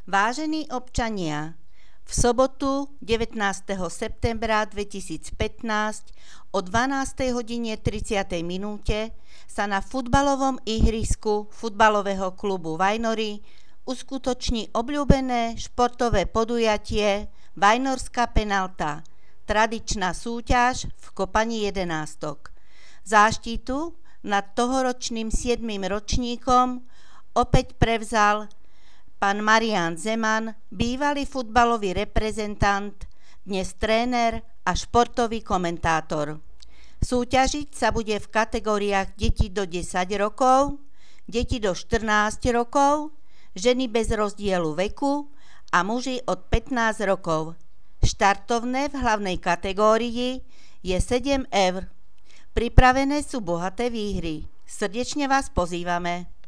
Vážení občania, v sobotu 19. septembra 2015 o 12:30 sa na futbalovom ihrisku futbalového klubu Vajnory uskutoční obľúbené športové podujatie Vajnorská penalta, tradičná súťaž v kopaní jedenástok. Záštitu nad tohoročným 7. ročníkom opäť prevzal pán Marián Zeman, bývalý futbalový reprezentant, dnes tréner a športový komentátor. Súťažiť sa bude v kategóriách deti do 10 rokov, deti do 14 rokov, ženy bez rozdielu veku a muži od 15 rokov. Štartovné v hlavnej kategórii je 7 eur. Pripravené sú bohaté výhry. Srdečne vás pozývame.